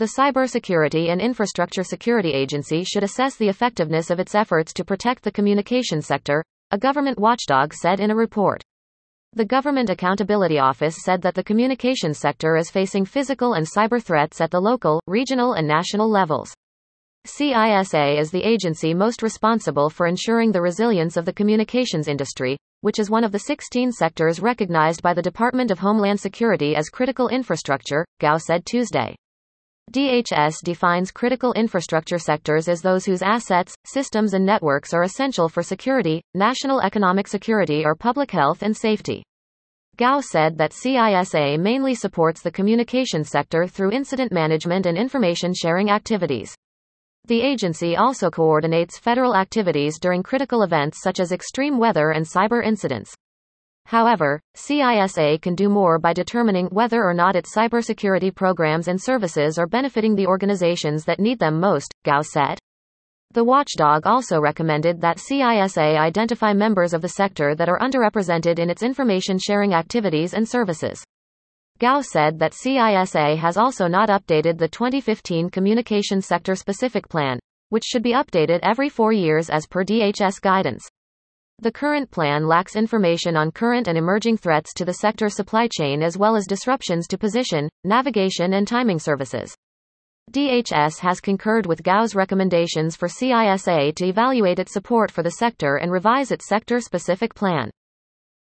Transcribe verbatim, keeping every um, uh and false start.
The Cybersecurity and Infrastructure Security Agency should assess the effectiveness of its efforts to protect the communications sector, a government watchdog said in a report. The Government Accountability Office said that the communications sector is facing physical and cyber threats at the local, regional and national levels. C I S A is the agency most responsible for ensuring the resilience of the communications industry, which is one of the sixteen sectors recognized by the Department of Homeland Security as critical infrastructure, Gao said Tuesday. D H S defines critical infrastructure sectors as those whose assets, systems and networks are essential for security, national economic security or public health and safety. Gao said that C I S A mainly supports the communications sector through incident management and information sharing activities. The agency also coordinates federal activities during critical events such as extreme weather and cyber incidents. However, C I S A can do more by determining whether or not its cybersecurity programs and services are benefiting the organizations that need them most, Gao said. The watchdog also recommended that C I S A identify members of the sector that are underrepresented in its information sharing activities and services. Gao said that C I S A has also not updated the twenty fifteen Communications Sector Specific Plan, which should be updated every four years as per D H S guidance. The current plan lacks information on current and emerging threats to the sector supply chain as well as disruptions to position, navigation and timing services. D H S has concurred with Gao's recommendations for C I S A to evaluate its support for the sector and revise its sector-specific plan.